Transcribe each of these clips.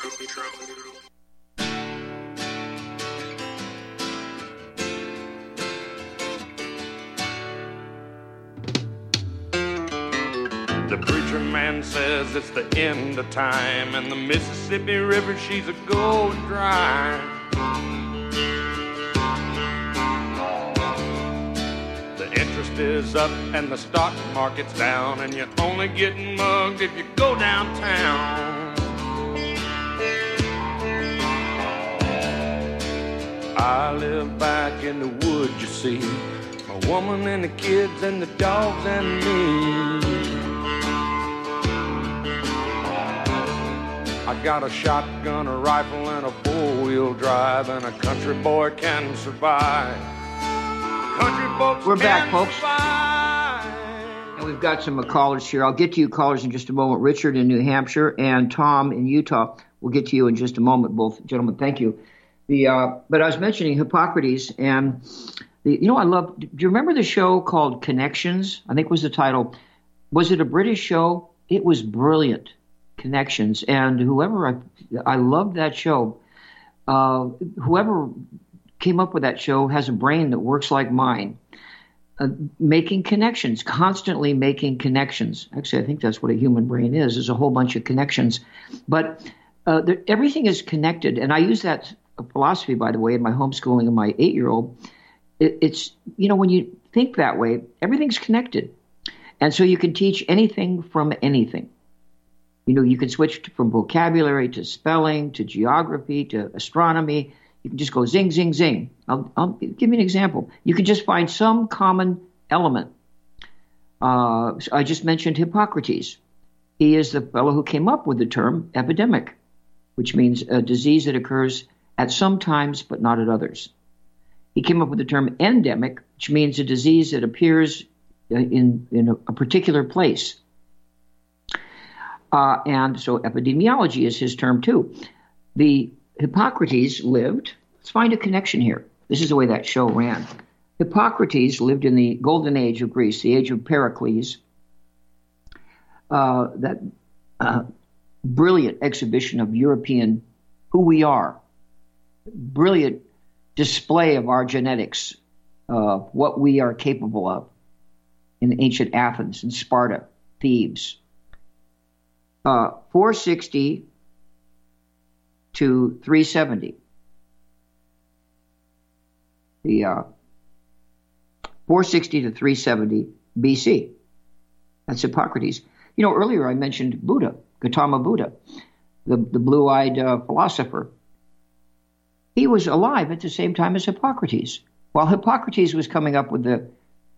The preacher man says it's the end of time, and the Mississippi River, she's a going dry. The interest is up and the stock market's down, and you're only getting mugged if you go downtown. I live back in the woods, you see, my woman and the kids and the dogs and me. I got a shotgun, a rifle, and a four-wheel drive, and a country boy can survive. Country folks. We're back, folks. And we've got some callers here. I'll get to you callers in just a moment. Richard in New Hampshire and Tom in Utah. We'll get to you in just a moment, both gentlemen. Thank you. But I was mentioning Hippocrates, and I love. Do you remember the show called Connections? I think was the title. Was it a British show? It was brilliant. Connections, and I love that show. Whoever came up with that show has a brain that works like mine, making connections, constantly making connections. Actually, I think that's what a human brain is a whole bunch of connections. But everything is connected, and I use that philosophy, by the way, in my homeschooling of my 8-year-old. It's when you think that way, everything's connected, and so you can teach anything from anything. You can switch from vocabulary to spelling to geography to astronomy. You can just go zing, zing, zing. I'll give you an example. You can just find some common element. I just mentioned Hippocrates. He is the fellow who came up with the term epidemic, which means a disease that occurs at some times but not at others. He came up with the term endemic, which means a disease that appears in a particular place. And so epidemiology is his term too. The Hippocrates lived, let's find a connection here. This is the way that show ran. Hippocrates lived in the golden age of Greece, the age of Pericles, that brilliant exhibition of European who we are, brilliant display of our genetics, what we are capable of in ancient Athens and Sparta, Thebes. 460 to 370. The 460 to 370 BC. That's Hippocrates. Earlier I mentioned Buddha, Gautama Buddha, the blue-eyed philosopher. He was alive at the same time as Hippocrates. While Hippocrates was coming up with the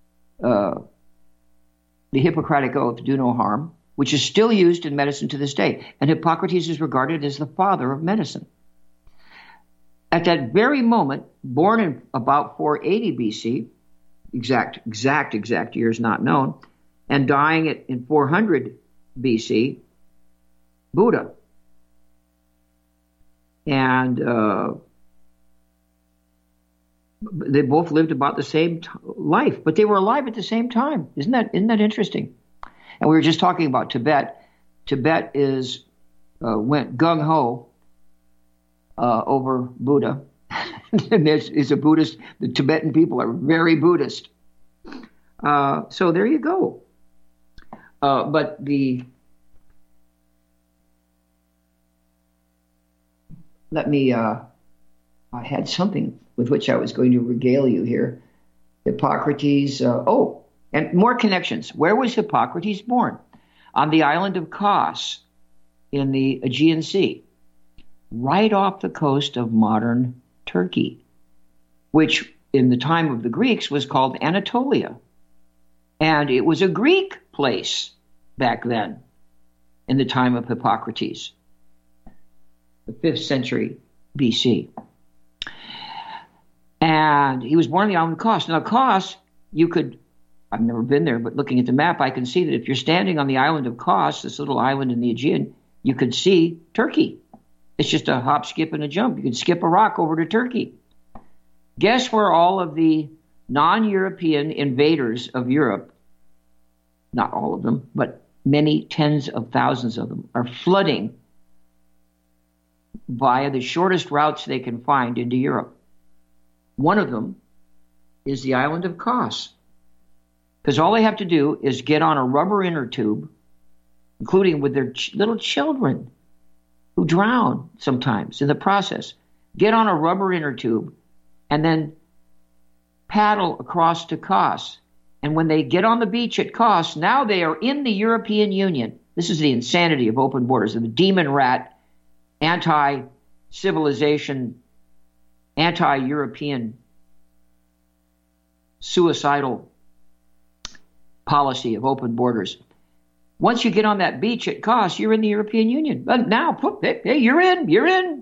Hippocratic Oath, do no harm, which is still used in medicine to this day. And Hippocrates is regarded as the father of medicine. At that very moment, born in about 480 BC, exact years not known, and dying in 400 BC, Buddha. And they both lived about the same life, but they were alive at the same time. Isn't that interesting? And we were just talking about Tibet. Tibet went gung-ho over Buddha. And is a Buddhist. The Tibetan people are very Buddhist. So there you go. But I had something with which I was going to regale you here. Hippocrates, and more connections. Where was Hippocrates born? On the island of Kos in the Aegean Sea, right off the coast of modern Turkey, which in the time of the Greeks was called Anatolia. And it was a Greek place back then, in the time of Hippocrates, the 5th century BC. And he was born on the island of Kos. Now, Kos, I've never been there, but looking at the map, I can see that if you're standing on the island of Kos, this little island in the Aegean, you could see Turkey. It's just a hop, skip, and a jump. You could skip a rock over to Turkey. Guess where all of the non-European invaders of Europe, not all of them, but many tens of thousands of them, are flooding via the shortest routes they can find into Europe. One of them is the island of Kos, because all they have to do is get on a rubber inner tube, including with their little children who drown sometimes in the process, get on a rubber inner tube and then paddle across to Kos. And when they get on the beach at Kos, now they are in the European Union. This is the insanity of open borders, of the demon rat, anti-civilization, anti-European, suicidal policy of open borders. Once you get on that beach at Kos, you're in the European Union. But now, hey, you're in.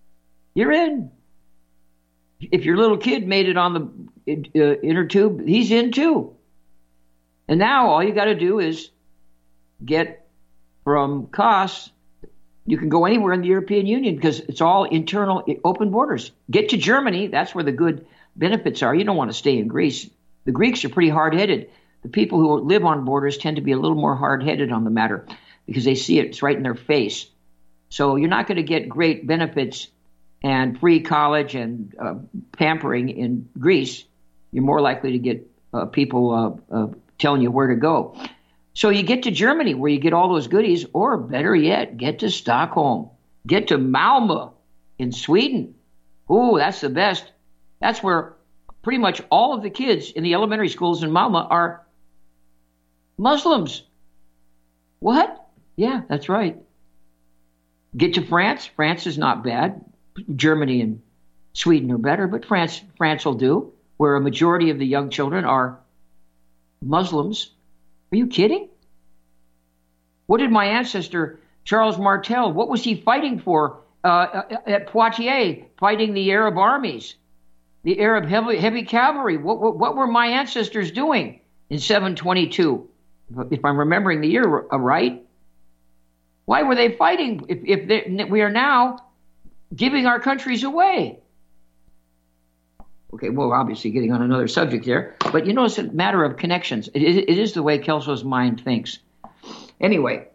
If your little kid made it on the inner tube, he's in too. And now all you got to do is get from Kos. You can go anywhere in the European Union because it's all internal open borders. Get to Germany. That's where the good benefits are. You don't want to stay in Greece. The Greeks are pretty hard-headed. The people who live on borders tend to be a little more hard-headed on the matter because they see it. It's right in their face. So you're not going to get great benefits and free college and pampering in Greece. You're more likely to get people telling you where to go. So you get to Germany where you get all those goodies, or better yet, get to Stockholm. Get to Malmö in Sweden. Ooh, that's the best. That's where pretty much all of the kids in the elementary schools in Malmö are Muslims. What? Yeah, that's right. Get to France. France is not bad. Germany and Sweden are better, but France will do, where a majority of the young children are Muslims. Are you kidding? What did my ancestor, Charles Martel, what was he fighting for at Poitiers, fighting the Arab armies, the Arab heavy cavalry? What were my ancestors doing in 722? If I'm remembering the year right. Why were they fighting if we are now giving our countries away? Okay, well, obviously getting on another subject there, but it's a matter of connections. It is the way Kelso's mind thinks. Anyway,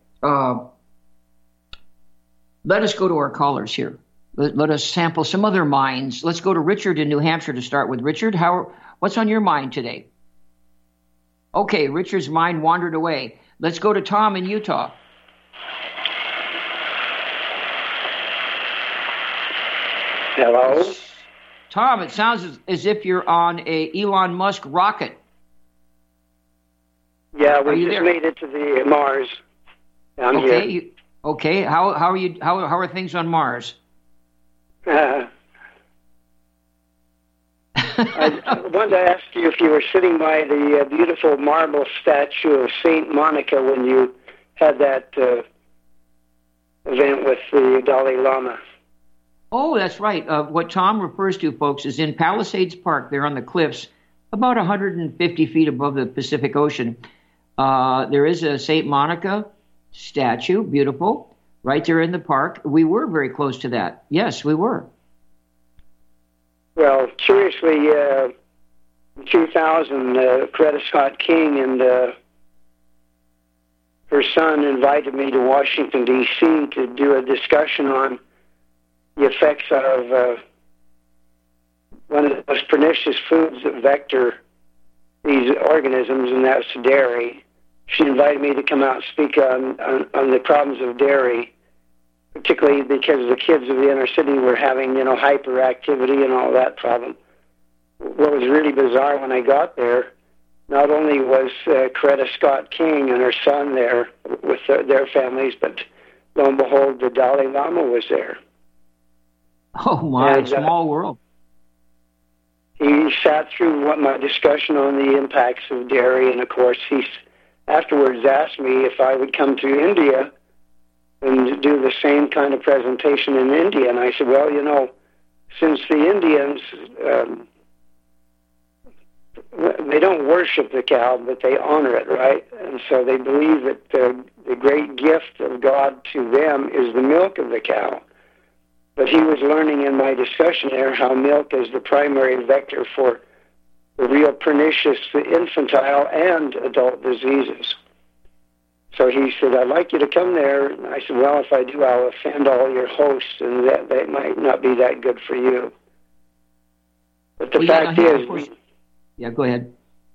let us go to our callers here. Let us sample some other minds. Let's go to Richard in New Hampshire to start with. Richard, what's on your mind today? Okay, Richard's mind wandered away. Let's go to Tom in Utah. Hello? Tom, it sounds as if you're on a Elon Musk rocket. Yeah, we just made it to the Mars. I'm here. Okay. How are you? How are things on Mars? I wanted to ask you if you were sitting by the beautiful marble statue of Saint Monica when you had that event with the Dalai Lama. Oh, that's right. What Tom refers to, folks, is in Palisades Park. There on the cliffs, about 150 feet above the Pacific Ocean. There is a St. Monica statue, beautiful, right there in the park. We were very close to that. Yes, we were. Well, curiously, in 2000, Coretta Scott King and her son invited me to Washington, D.C. to do a discussion on the effects of one of the most pernicious foods that vector these organisms, and that's dairy. She invited me to come out and speak on the problems of dairy, particularly because the kids of the inner city were having, hyperactivity and all that problem. What was really bizarre when I got there, not only was Coretta Scott King and her son there with their families, but lo and behold, the Dalai Lama was there. Oh, my, small world. He sat through my discussion on the impacts of dairy, and, of course, he afterwards asked me if I would come to India and do the same kind of presentation in India. And I said, well, since the Indians, they don't worship the cow, but they honor it, right? And so they believe that the great gift of God to them is the milk of the cow. But he was learning in my discussion there how milk is the primary vector for the real pernicious infantile and adult diseases. So he said, I'd like you to come there. And I said, well, if I do, I'll offend all your hosts, and that might not be that good for you. But the fact is... Yeah, go ahead.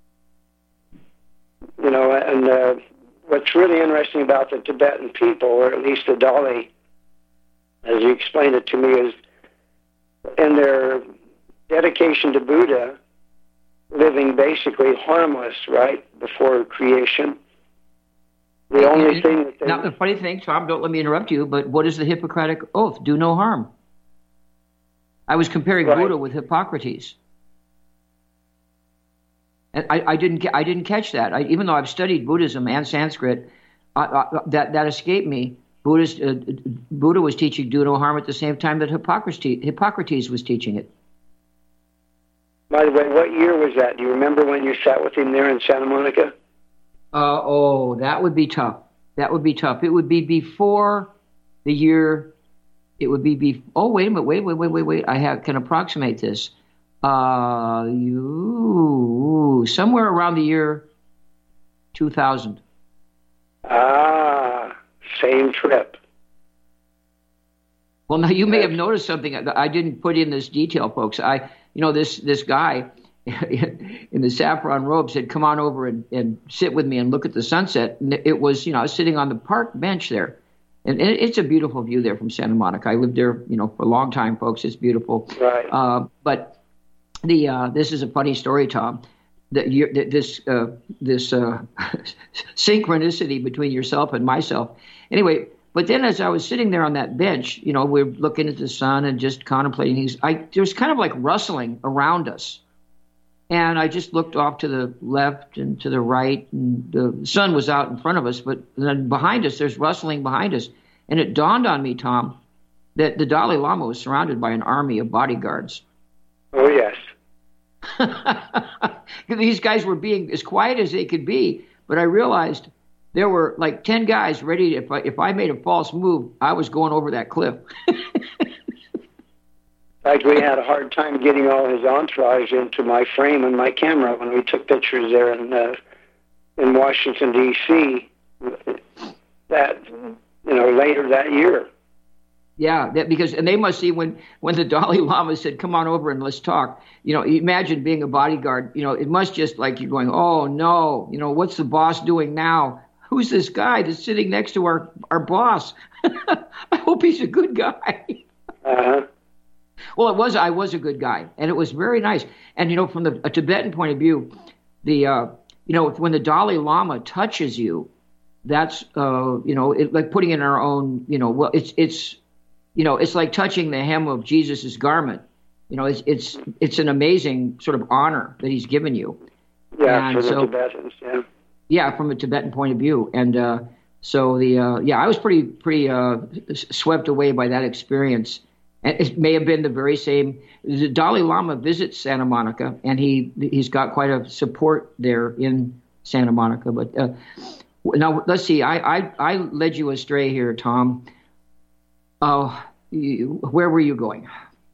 You know, and what's really interesting about the Tibetan people, or at least the Dali, as you explained it to me, is in their dedication to Buddha, living basically harmless, right, before creation. The only thing that they... Now, the funny thing, Tom, don't let me interrupt you, but what is the Hippocratic Oath? Do no harm. I was comparing Buddha with Hippocrates. And I didn't catch that. Even though I've studied Buddhism and Sanskrit, that escaped me. Buddha was teaching do no harm at the same time that Hippocrates was teaching it. By the way, what year was that? Do you remember when you sat with him there in Santa Monica? That would be tough. That would be tough. It would be before the year. It would be. Oh, wait a minute. Wait. I can approximate this. Somewhere around the year 2000. Same trip. Well, now you may have noticed something. I didn't put in this detail, folks. This guy in the saffron robe said, "Come on over and sit with me and look at the sunset." And it was, I was sitting on the park bench there, and it's a beautiful view there from Santa Monica. I lived there, for a long time, folks. It's beautiful. Right. But this is a funny story, Tom. This synchronicity between yourself and myself. Anyway, but then as I was sitting there on that bench, we're looking at the sun and just contemplating things. There was kind of like rustling around us. And I just looked off to the left and to the right, and the sun was out in front of us, but then behind us, there's rustling behind us. And it dawned on me, Tom, that the Dalai Lama was surrounded by an army of bodyguards. Oh, yes. These guys were being as quiet as they could be, but I realized there were like 10 guys ready. If I made a false move, I was going over that cliff. In fact, we had a hard time getting all his entourage into my frame and my camera when we took pictures there in Washington, D.C. Later that year. Yeah, because they must see when the Dalai Lama said, "Come on over and let's talk." Imagine being a bodyguard. It must just like you're going, "Oh no, what's the boss doing now? Who's this guy that's sitting next to our boss? I hope he's a good guy." Well, I was a good guy, and it was very nice. And from a Tibetan point of view, when the Dalai Lama touches you, that's like putting in our own. It's like touching the hem of Jesus's garment. It's an amazing sort of honor that he's given you. Yeah, for the Tibetans. Yeah. Yeah, from a Tibetan point of view, and I was pretty swept away by that experience. And it may have been the very same. The Dalai Lama visits Santa Monica, and he's got quite a support there in Santa Monica. But now let's see. I led you astray here, Tom. Where were you going?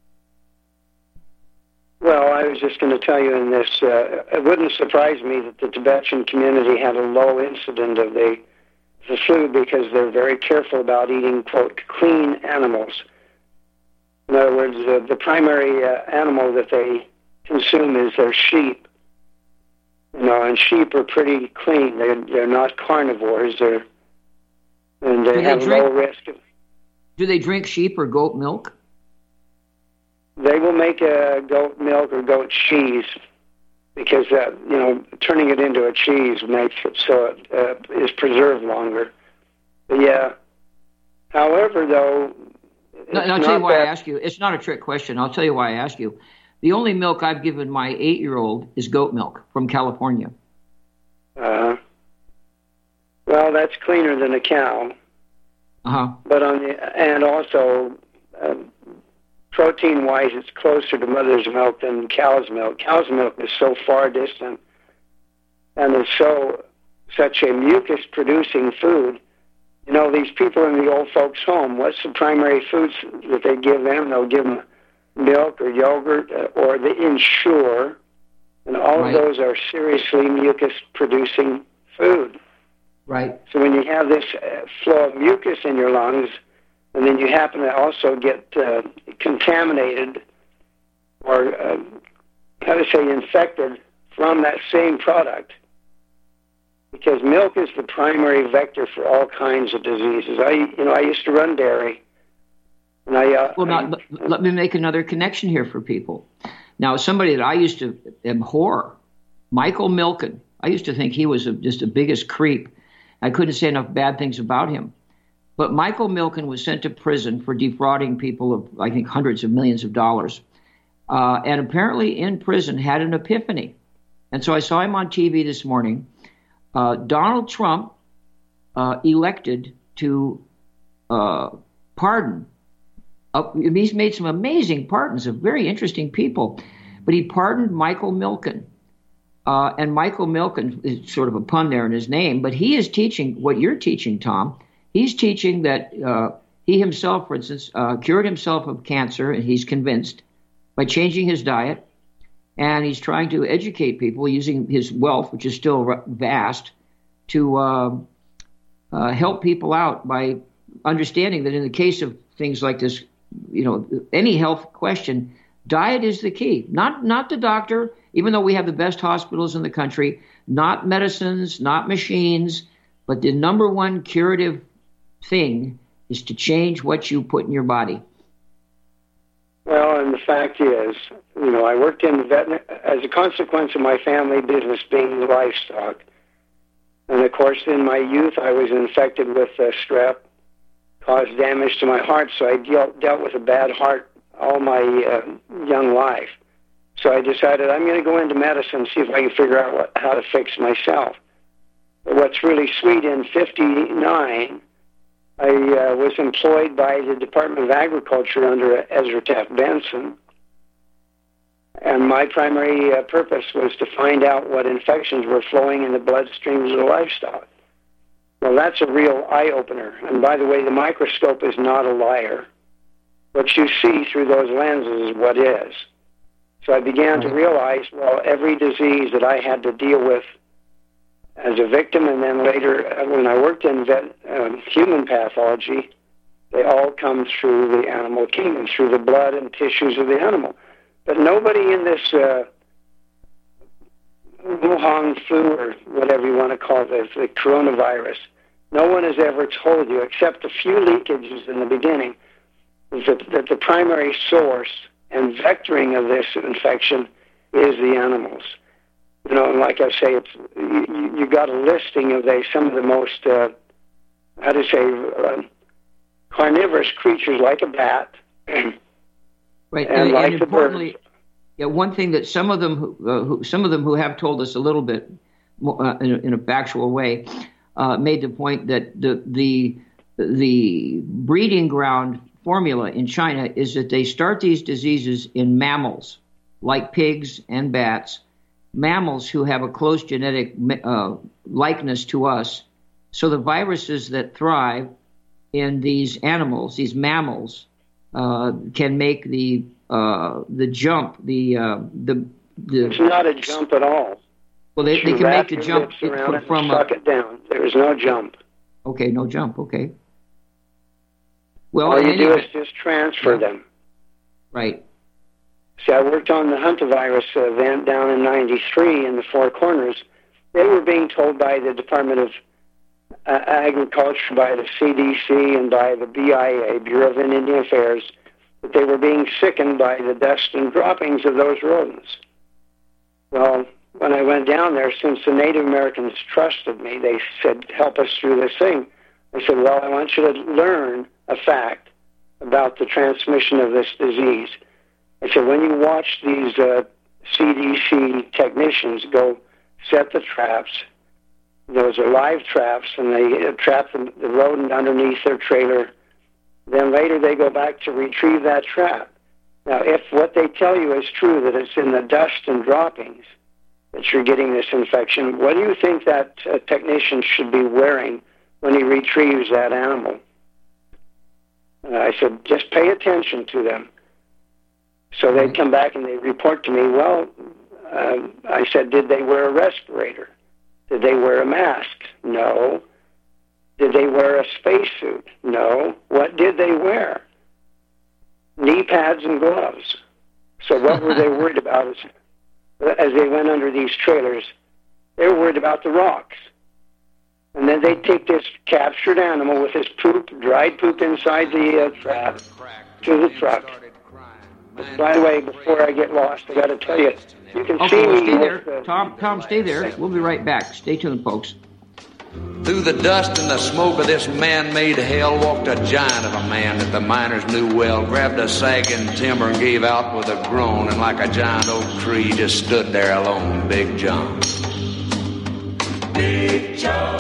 Well, I was just going to tell you in this, it wouldn't surprise me that the Tibetan community had a low incident of the flu because they're very careful about eating, quote, clean animals. In other words, the primary animal that they consume is their sheep. And sheep are pretty clean. They're not carnivores. They have low risk of... Do they drink sheep or goat milk? They will make goat milk or goat cheese because, turning it into a cheese makes it so it is preserved longer. But yeah. However, though... I'll tell you why I ask you. It's not a trick question. I'll tell you why I ask you. The only milk I've given my 8-year-old is goat milk from California. Well, that's cleaner than a cow. But also protein-wise, it's closer to mother's milk than cow's milk. Cow's milk is so far distant, and it's such a mucus-producing food. These people in the old folks' home, what's the primary foods that they give them? They'll give them milk or yogurt or the Ensure, and all of those are seriously mucus-producing food. Right. So when you have this flow of mucus in your lungs, and then you happen to also get contaminated or, infected from that same product, because milk is the primary vector for all kinds of diseases. I used to run dairy. And let me make another connection here for people. Now, somebody that I used to abhor, Michael Milken. I used to think he was just the biggest creep. I couldn't say enough bad things about him. But Michael Milken was sent to prison for defrauding people of, I think, hundreds of millions of dollars. And apparently in prison had an epiphany. And so I saw him on TV this morning. Donald Trump elected to pardon. He's made some amazing pardons of very interesting people. But he pardoned Michael Milken. And Michael Milken is sort of a pun there in his name, but he is teaching what you're teaching, Tom. He's teaching that he himself, for instance, cured himself of cancer, and he's convinced, by changing his diet. And he's trying to educate people using his wealth, which is still vast, to help people out by understanding that in the case of things like this, any health question, diet is the key. Not the doctor, even though we have the best hospitals in the country, not medicines, not machines, but the number one curative thing is to change what you put in your body. Well, and the fact is, I worked in as a consequence of my family business being the livestock. And of course, in my youth, I was infected with strep, caused damage to my heart, so I dealt with a bad heart all my young life. So I decided I'm going to go into medicine, see if I can figure out how to fix myself. But what's really sweet, in '59, I was employed by the Department of Agriculture under Ezra Taft Benson. And my primary purpose was to find out what infections were flowing in the bloodstreams of the livestock. Well, that's a real eye-opener. And by the way, the microscope is not a liar. What you see through those lenses is what is. So I began to realize, every disease that I had to deal with as a victim, and then later when I worked in human pathology, they all come through the animal kingdom, through the blood and tissues of the animal. But nobody in this Wuhan flu, or whatever you want to call it, the coronavirus, no one has ever told you, except a few leakages in the beginning, that the primary source and vectoring of this infection is the animals. And like I say, you got a listing of some of the most, carnivorous creatures, like a bat. Right, and like and importantly, one thing that some of them who have told us a little bit in a factual way made the point that the breeding ground formula in China is that they start these diseases in mammals, like pigs and bats, mammals who have a close genetic likeness to us. So the viruses that thrive in these animals, these mammals, can make the jump. It's not a jump at all. Well, they can make the jump from suck it down. There is no jump. Okay, no jump. Okay. Well, all you do is just transfer them. Right. See, I worked on the hantavirus event down in '93 in the Four Corners. They were being told by the Department of Agriculture, by the CDC, and by the BIA, Bureau of Indian Affairs, that they were being sickened by the dust and droppings of those rodents. Well, when I went down there, since the Native Americans trusted me, they said, help us through this thing. I said, I want you to learn a fact about the transmission of this disease. I said, when you watch these CDC technicians go set the traps, those are live traps, and they trap the rodent underneath their trailer. Then later they go back to retrieve that trap. Now, if what they tell you is true, that it's in the dust and droppings that you're getting this infection, what do you think that technician should be wearing when he retrieves that animal? I said, just pay attention to them. So they'd come back and they'd report to me, I said, did they wear a respirator? Did they wear a mask? No. Did they wear a spacesuit? No. What did they wear? Knee pads and gloves. So what were they worried about as they went under these trailers? They were worried about the rocks. And then they'd take this captured animal with his poop, dried poop inside the trap, to the truck. By the way, before I get lost, I got to tell you, you can see me. Stay there. Tom, stay there. We'll be right back. Stay tuned, folks. Through the dust and the smoke of this man-made hell walked a giant of a man that the miners knew well, grabbed a sagging timber and gave out with a groan, and like a giant oak tree just stood there alone, Big John. Big John.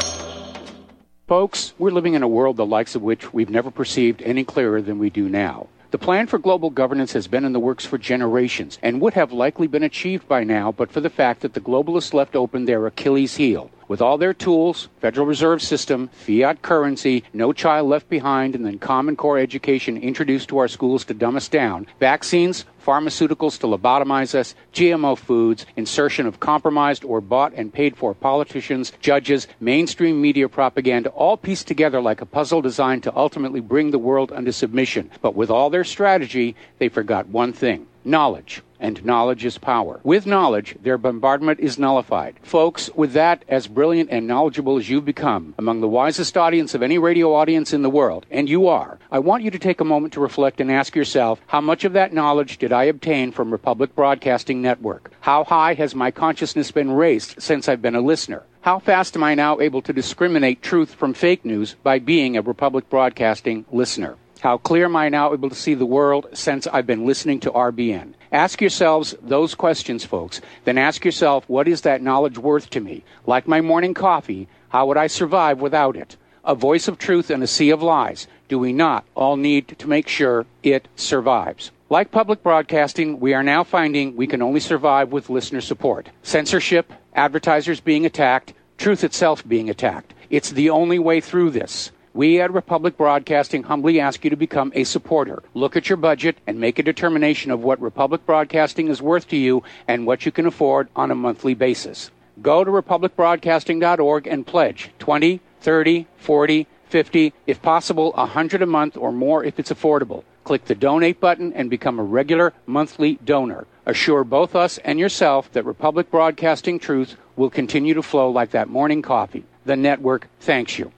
Folks, we're living in a world the likes of which we've never perceived any clearer than we do now. The plan for global governance has been in the works for generations and would have likely been achieved by now but for the fact that the globalists left open their Achilles heel. With all their tools, Federal Reserve System, fiat currency, no child left behind, and then Common Core education introduced to our schools to dumb us down, vaccines, pharmaceuticals to lobotomize us, GMO foods, insertion of compromised or bought and paid for politicians, judges, mainstream media propaganda, all pieced together like a puzzle designed to ultimately bring the world under submission. But with all their strategy, they forgot one thing: knowledge. And knowledge is power. With knowledge, their bombardment is nullified. Folks, with that, as brilliant and knowledgeable as you've become, among the wisest audience of any radio audience in the world, and you are, I want you to take a moment to reflect and ask yourself, how much of that knowledge did I obtain from Republic Broadcasting Network? How high has my consciousness been raised since I've been a listener? How fast am I now able to discriminate truth from fake news by being a Republic Broadcasting listener? How clear am I now able to see the world since I've been listening to RBN? Ask yourselves those questions, folks. Then ask yourself, what is that knowledge worth to me? Like my morning coffee, how would I survive without it? A voice of truth in a sea of lies. Do we not all need to make sure it survives? Like public broadcasting, we are now finding we can only survive with listener support. Censorship, advertisers being attacked, truth itself being attacked. It's the only way through this. We at Republic Broadcasting humbly ask you to become a supporter. Look at your budget and make a determination of what Republic Broadcasting is worth to you and what you can afford on a monthly basis. Go to republicbroadcasting.org and pledge $20, $30, $40, $50, if possible, $100 a month or more if it's affordable. Click the donate button and become a regular monthly donor. Assure both us and yourself that Republic Broadcasting truth will continue to flow like that morning coffee. The network thanks you.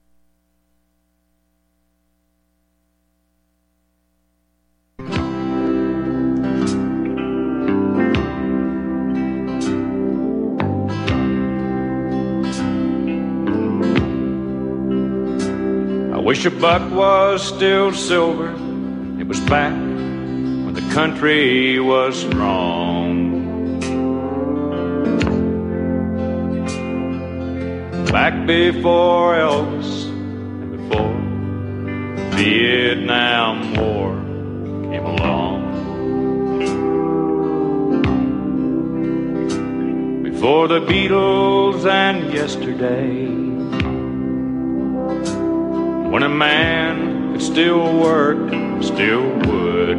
I wish a buck was still silver. It was back when the country was strong. Back before Elvis and before the Vietnam War came along. Before the Beatles and yesterday. When a man could still work, still would.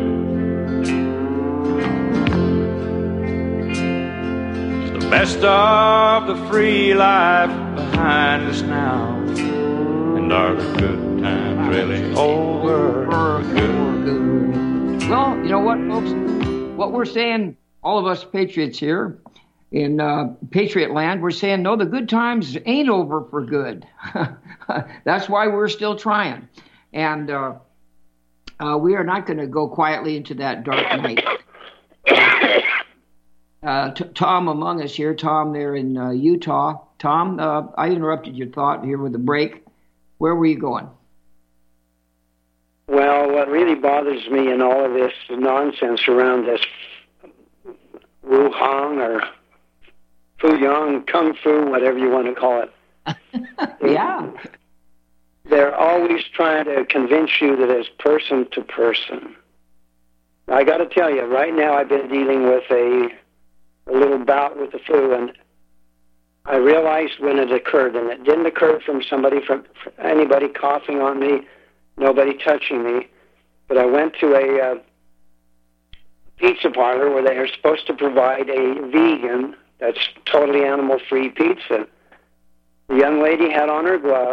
It's the best of the free life behind us now. And are the good times really over for good? Well, you know what, folks? What we're saying, all of us patriots here in Patriot Land, we're saying, no, the good times ain't over for good. That's why we're still trying. And we are not going to go quietly into that dark night. Tom among us here, Tom there in Utah. Tom, I interrupted your thought here with a break. Where were you going? Well, what really bothers me in all of this nonsense around this Wuhan or Fuyang, Kung Fu, whatever you want to call it. Yeah. They're always trying to convince you that it's person to person. I got to tell you, right now I've been dealing with a little bout with the flu, and I realized when it occurred, and it didn't occur from anybody coughing on me, nobody touching me, but I went to a pizza parlor where they are supposed to provide a vegan, that's totally animal-free pizza. The young lady had on her gloves.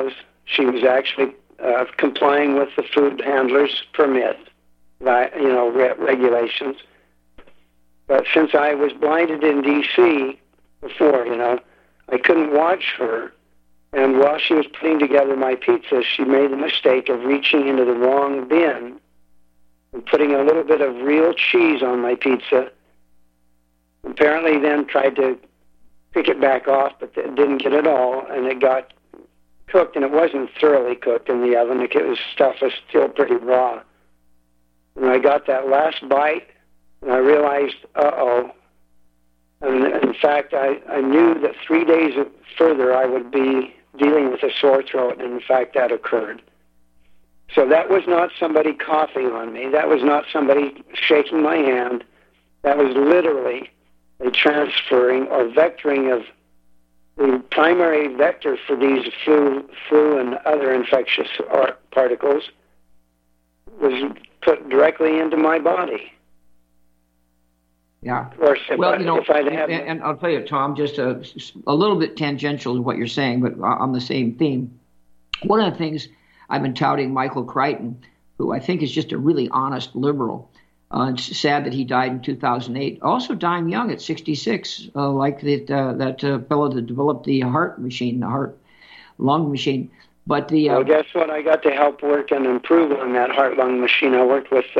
She was actually complying with the food handler's permit, regulations. But since I was blinded in D.C. before, I couldn't watch her. And while she was putting together my pizza, she made the mistake of reaching into the wrong bin and putting a little bit of real cheese on my pizza. Apparently then tried to pick it back off, but it didn't get it all, and it got cooked, and it wasn't thoroughly cooked in the oven. Stuff was still pretty raw. And I got that last bite, and I realized, uh-oh. And in fact, I knew that 3 days further I would be dealing with a sore throat, and in fact that occurred. So that was not somebody coughing on me. That was not somebody shaking my hand. That was literally a transferring or vectoring of the primary vector for these flu and other infectious particles was put directly into my body. Yeah. Of course, and I'll tell you, Tom, just a little bit tangential to what you're saying, but on the same theme. One of the things I've been touting Michael Crichton, who I think is just a really honest liberal. It's sad that he died in 2008. Also dying young at 66, like that fellow that developed the heart machine, the heart-lung machine. But well, guess what? I got to help work and improve on that heart-lung machine. I worked with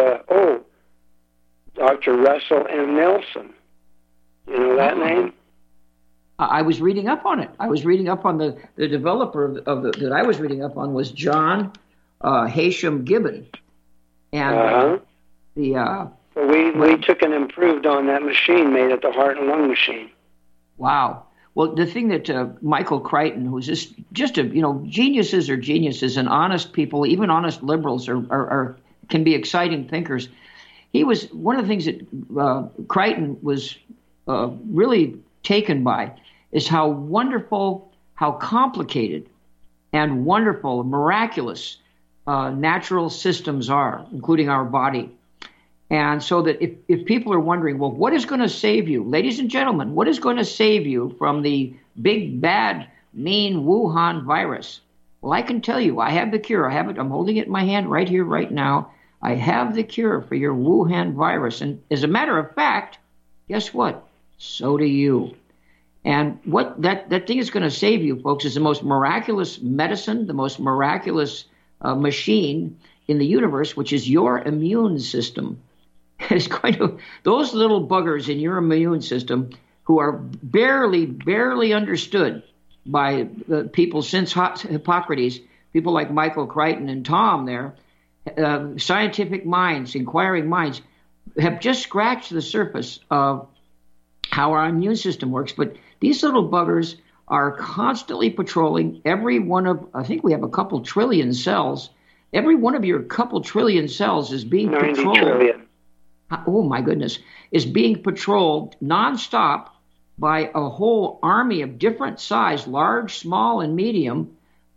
Dr. Russell M. Nelson. You know that name? I was reading up on it. I was reading up on the developer that I was reading up on was John Hashem Gibbon, and So we took and improved on that machine, made it the heart and lung machine. Wow. Well, the thing that Michael Crichton, who's just geniuses are geniuses, and honest people, even honest liberals, are can be exciting thinkers. He was one of the things that Crichton was really taken by is how wonderful, how complicated, and wonderful, miraculous natural systems are, including our body. And so that if people are wondering, well, what is going to save you? Ladies and gentlemen, what is going to save you from the big, bad, mean Wuhan virus? Well, I can tell you, I have the cure. I have it. I'm holding it in my hand right here, right now. I have the cure for your Wuhan virus. And as a matter of fact, guess what? So do you. And what that thing is going to save you, folks, is the most miraculous medicine, the most miraculous machine in the universe, which is your immune system. It's going to, those little buggers in your immune system who are barely understood by the people since Hippocrates, people like Michael Crichton and Tom there, scientific minds, inquiring minds, have just scratched the surface of how our immune system works. But these little buggers are constantly patrolling every one of, I think we have a couple trillion cells. Every one of your couple trillion cells is being 90 patrolled. Trillion. Oh, my goodness, is being patrolled nonstop by a whole army of different size, large, small, and medium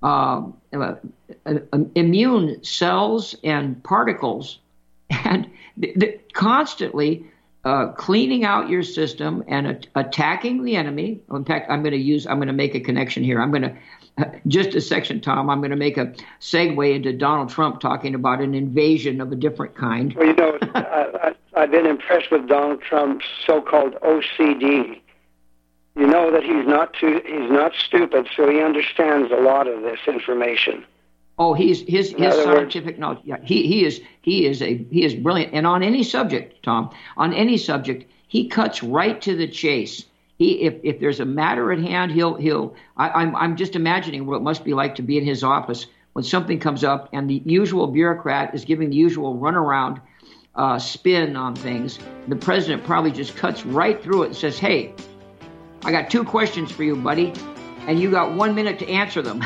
immune cells and particles, and constantly cleaning out your system and attacking the enemy. In fact, I'm going to make a connection here. I'm going to just a section, Tom. I'm going to make a segue into Donald Trump talking about an invasion of a different kind. Well, I've been impressed with Donald Trump's so-called OCD. You know that he's not stupid, so he understands a lot of this information. Oh, his scientific knowledge. Yeah, he is brilliant. And on any subject, Tom, on any subject, he cuts right to the chase. If there's a matter at hand, I'm just imagining what it must be like to be in his office when something comes up and the usual bureaucrat is giving the usual runaround spin on things. The president probably just cuts right through it and says, "Hey, I got 2 questions for you, buddy, and you got 1 minute to answer them."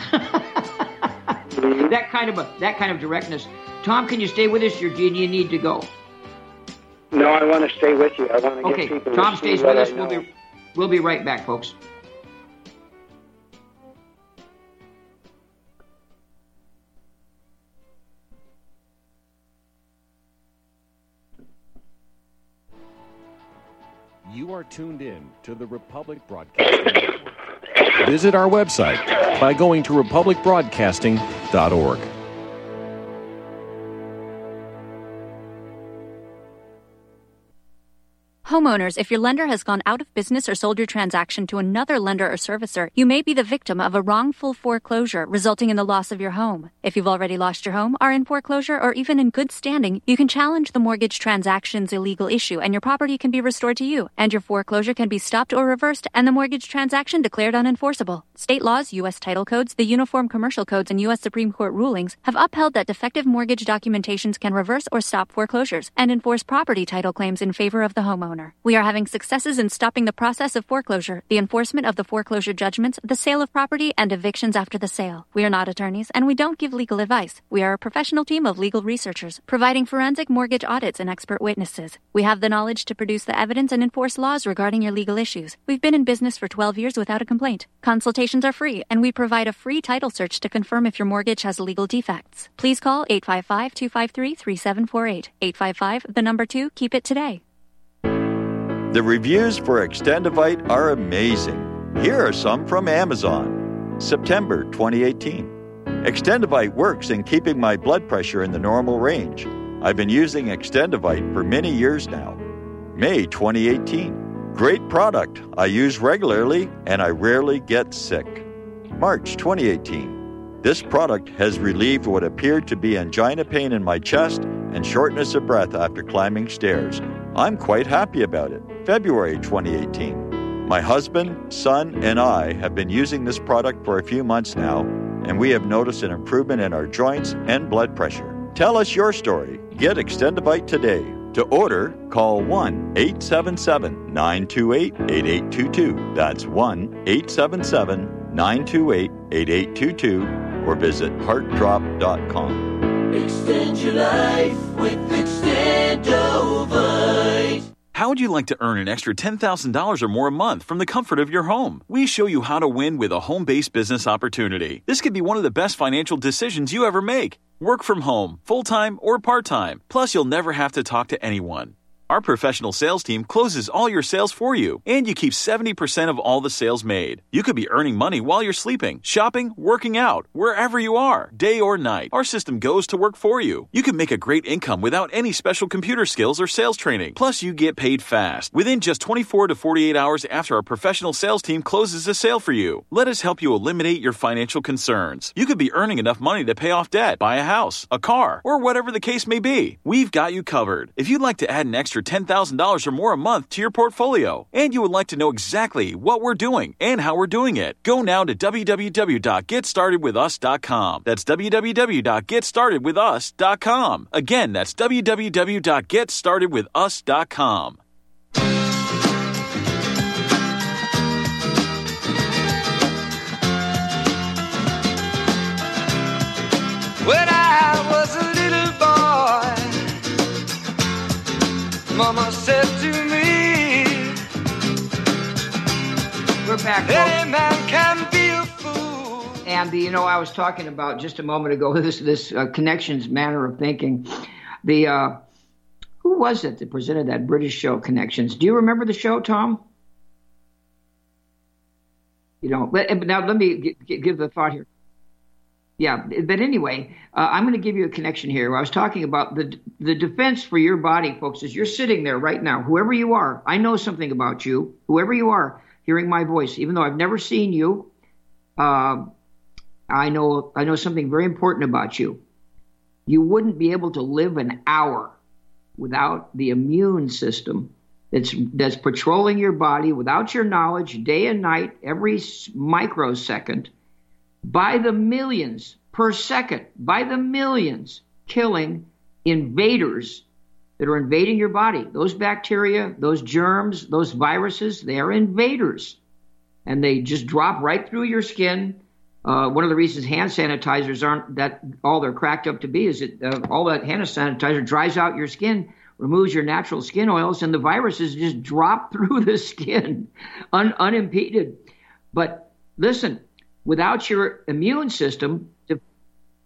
That kind of directness. Tom, can you stay with us? Do you need to go? No, I want to stay with you. I want to get people. Tom stays with us. We'll be right back, folks. You are tuned in to the Republic Broadcasting Network. Visit our website by going to republicbroadcasting.org. Homeowners, if your lender has gone out of business or sold your transaction to another lender or servicer, you may be the victim of a wrongful foreclosure, resulting in the loss of your home. If you've already lost your home, are in foreclosure, or even in good standing, you can challenge the mortgage transaction's illegal issue, and your property can be restored to you, and your foreclosure can be stopped or reversed, and the mortgage transaction declared unenforceable. State laws, U.S. title codes, the Uniform Commercial Codes, and U.S. Supreme Court rulings have upheld that defective mortgage documentations can reverse or stop foreclosures and enforce property title claims in favor of the homeowner. We are having successes in stopping the process of foreclosure, the enforcement of the foreclosure judgments, the sale of property, and evictions after the sale. We are not attorneys, and we don't give legal advice. We are a professional team of legal researchers, providing forensic mortgage audits and expert witnesses. We have the knowledge to produce the evidence and enforce laws regarding your legal issues. We've been in business for 12 years without a complaint. Consultations are free, and we provide a free title search to confirm if your mortgage has legal defects. Please call 855-253-3748. 855, 2, keep it today. The reviews for Extendivite are amazing. Here are some from Amazon. September 2018. Extendivite works in keeping my blood pressure in the normal range. I've been using Extendivite for many years now. May 2018. Great product. I use regularly and I rarely get sick. March 2018. This product has relieved what appeared to be angina pain in my chest and shortness of breath after climbing stairs. I'm quite happy about it. February 2018. My husband, son, and I have been using this product for a few months now, and we have noticed an improvement in our joints and blood pressure. Tell us your story. Get Extendivite today. To order, call 1-877-928-8822. That's 1-877-928-8822, or visit heartdrop.com. Extend your life with Extendovite. How would you like to earn an extra $10,000 or more a month from the comfort of your home? We show you how to win with a home-based business opportunity. This could be one of the best financial decisions you ever make. Work from home, full-time or part-time. Plus, you'll never have to talk to anyone. Our professional sales team closes all your sales for you, and you keep 70% of all the sales made. You could be earning money while you're sleeping, shopping, working out, wherever you are, day or night. Our system goes to work for you. You can make a great income without any special computer skills or sales training. Plus, you get paid fast, within just 24 to 48 hours after our professional sales team closes a sale for you. Let us help you eliminate your financial concerns. You could be earning enough money to pay off debt, buy a house, a car, or whatever the case may be. We've got you covered. If you'd like to add an extra $10,000 or more a month to your portfolio, and you would like to know exactly what we're doing and how we're doing it, go now to www.getstartedwithus.com. That's www.getstartedwithus.com. Again, that's www.getstartedwithus.com. When I was a little boy, Mama said to me, we're back. any man can be a fool. And I was talking about just a moment ago this Connections manner of thinking. Who was it that presented that British show Connections? Do you remember the show, Tom? Now let me give the thought here. Yeah, but anyway, I'm going to give you a connection here. I was talking about the defense for your body, folks, is you're sitting there right now, whoever you are. I know something about you, whoever you are, hearing my voice, even though I've never seen you. I know something very important about you. You wouldn't be able to live an hour without the immune system that's patrolling your body without your knowledge, day and night, every microsecond. By the millions per second, by the millions, killing invaders that are invading your body. Those bacteria, those germs, those viruses, they are invaders. And they just drop right through your skin. One of the reasons hand sanitizers aren't that all they're cracked up to be is that all that hand sanitizer dries out your skin, removes your natural skin oils, and the viruses just drop through the skin unimpeded. But listen, without your immune system,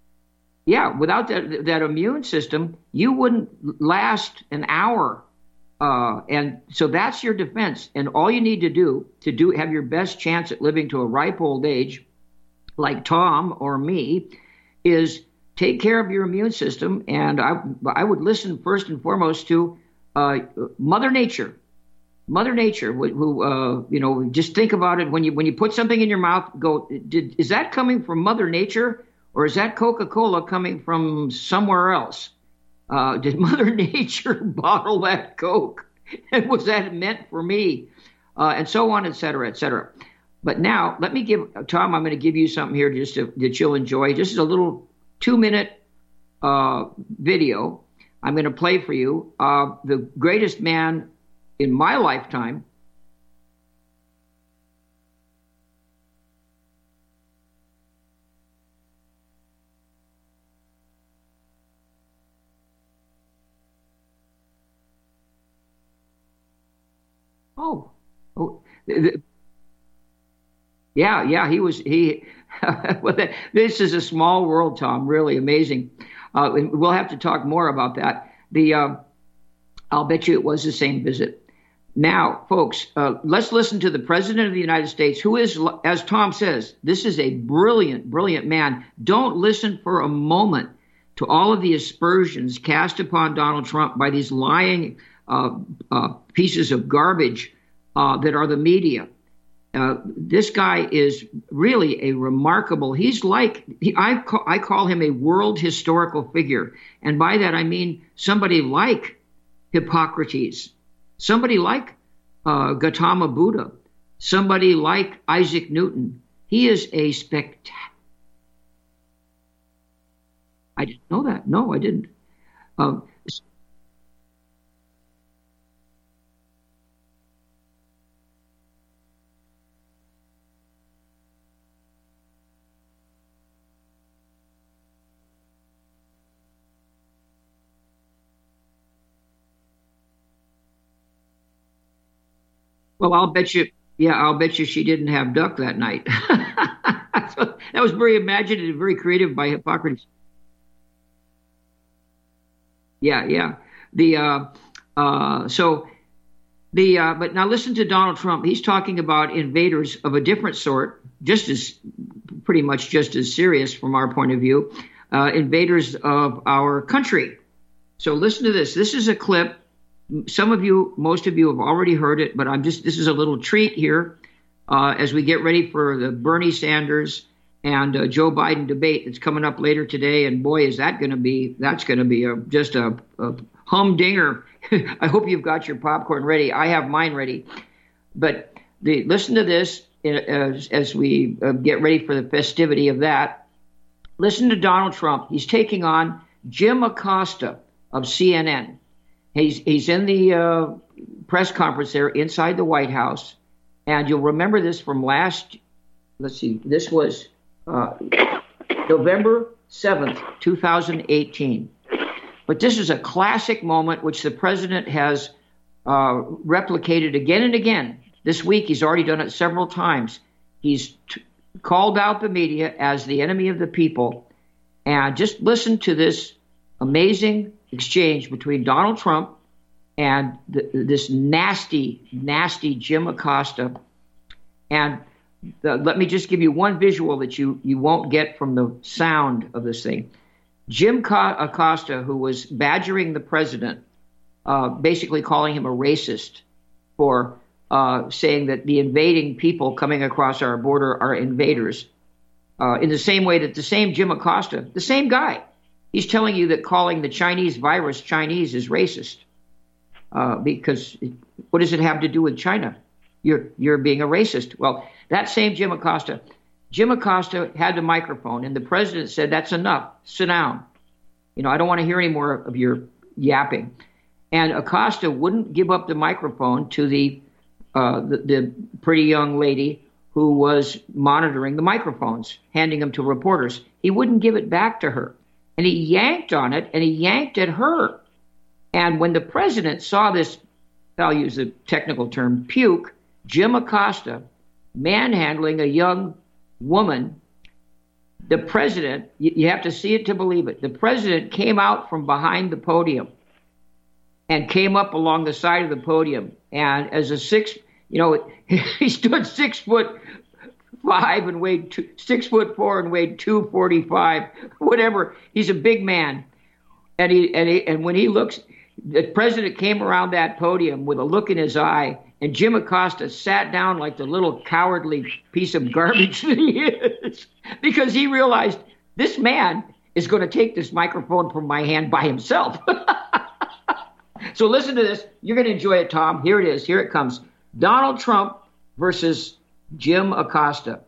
without that immune system, you wouldn't last an hour And so that's your defense. And all you need to do have your best chance at living to a ripe old age, like Tom or me, is take care of your immune system. And I would listen first and foremost to Mother Nature. Mother Nature, who just think about it when you put something in your mouth. Is that coming from Mother Nature, or is that Coca-Cola coming from somewhere else? Did Mother Nature bottle that Coke? And was that meant for me? And so on, et cetera, et cetera. But now, let me give, Tom, I'm going to give you something here that you'll enjoy. This is a little 2-minute video I'm going to play for you. The greatest man in my lifetime. Yeah, he was. Well, this is a small world, Tom. Really amazing. We'll have to talk more about that. I'll bet you it was the same visit. Now, folks, let's listen to the President of the United States, who is, as Tom says, this is a brilliant, brilliant man. Don't listen for a moment to all of the aspersions cast upon Donald Trump by these lying pieces of garbage that are the media. This guy is really a remarkable. He's like I call him a world historical figure, and by that I mean somebody like Hippocrates, somebody like Gautama Buddha, somebody like Isaac Newton. He is a spectacular. I didn't know that. No, I didn't. Well, I'll bet you she didn't have duck that night. That was very imaginative, very creative by Hippocrates. Yeah. But now listen to Donald Trump. He's talking about invaders of a different sort, pretty much just as serious from our point of view, invaders of our country. So listen to this. This is a clip. Most of you have already heard it, but this is a little treat here as we get ready for the Bernie Sanders and Joe Biden debate that's coming up later today. And boy, that's going to be just a humdinger. I hope you've got your popcorn ready. I have mine ready. But listen to this as we get ready for the festivity of that. Listen to Donald Trump. He's taking on Jim Acosta of CNN. He's in the press conference there inside the White House, and you'll remember this from this was November 7th, 2018. But this is a classic moment which the president has replicated again and again. This week, he's already done it several times. He's called out the media as the enemy of the people. And just listen to this amazing exchange between Donald Trump and this nasty, nasty Jim Acosta. And let me just give you one visual that you won't get from the sound of this thing. Jim Acosta, who was badgering the president, basically calling him a racist for saying that the invading people coming across our border are invaders, in the same way that the same Jim Acosta, the same guy, he's telling you that calling the Chinese virus Chinese is racist, because what does it have to do with China? You're being a racist. Well, that same Jim Acosta had the microphone, and the president said, "That's enough. Sit down. I don't want to hear any more of your yapping." And Acosta wouldn't give up the microphone to the pretty young lady who was monitoring the microphones, handing them to reporters. He wouldn't give it back to her. And he yanked on it, and he yanked at her. And when the president saw this, I'll use the technical term, puke, Jim Acosta manhandling a young woman, the president, you have to see it to believe it, the president came out from behind the podium and came up along the side of the podium. And as a he stood 6'5" and weighed 6'4" and weighed 245, whatever. He's a big man. And when he looks, the president came around that podium with a look in his eye, and Jim Acosta sat down like the little cowardly piece of garbage that he is, because he realized this man is going to take this microphone from my hand by himself. So listen to this. You're going to enjoy it, Tom. Here it is. Here it comes. Donald Trump versus Jim Acosta.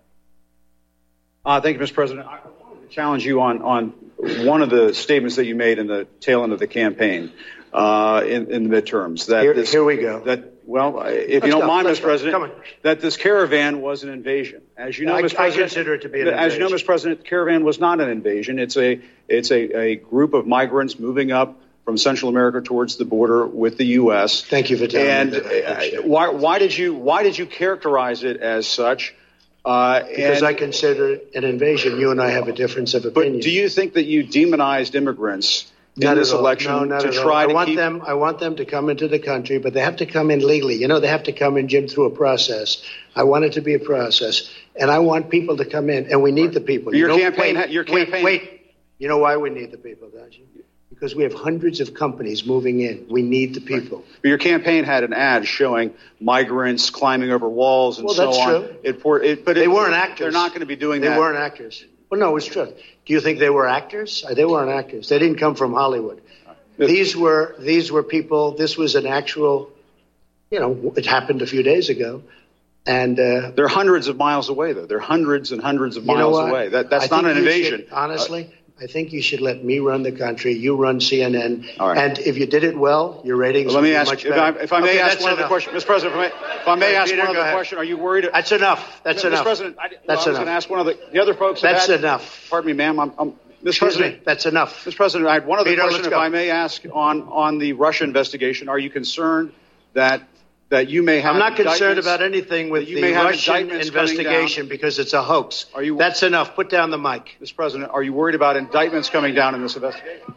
Thank you, Mr. President. I wanted to challenge you on one of the statements that you made in the tail end of the campaign in the midterms. Here we go. If you don't mind, Mr. President, that this caravan was an invasion. As you know, Mr. President, I consider it to be an invasion. As you know, Mr. President, the caravan was not an invasion. It's a group of migrants moving up from Central America towards the border with the U.S. Thank you for telling me that. Why did you characterize it as such? Because I consider it an invasion. You and I have a difference of opinion. But do you think that you demonized immigrants in this election to try to keep them? I want them to come into the country, but they have to come in legally. You know, they have to come in, Jim, through a process. I want it to be a process, and I want people to come in, and we need the people. Your campaign. Wait. You know why we need the people, don't you? Because we have hundreds of companies moving in. We need the people. Right. Your campaign had an ad showing migrants climbing over walls and so on. That's true. But they weren't actors. They're not going to be doing that. They weren't actors. Well, no, it's true. Do you think they were actors? They weren't actors. They didn't come from Hollywood. These were people. This was an actual, it happened a few days ago. And they're hundreds of miles away, though. They're hundreds and hundreds of miles away. That's not an invasion. Honestly, I think you should let me run the country. You run CNN. All right. And if you did it well, your ratings would be much better. If I may ask one other question, Mr. President, if I may ask one other question, are you worried? That's enough. That's enough. Mr. President, I was going to ask one of the other folks. That's enough. Pardon me, ma'am. Mr. President, that's enough. Mr. President, I had one other question, if I may ask, on the Russia investigation. Are you concerned that you may have? I'm not concerned about anything with the Russian investigation because it's a hoax. That's enough. Put down the mic. Mr. President, are you worried about indictments coming down in this investigation?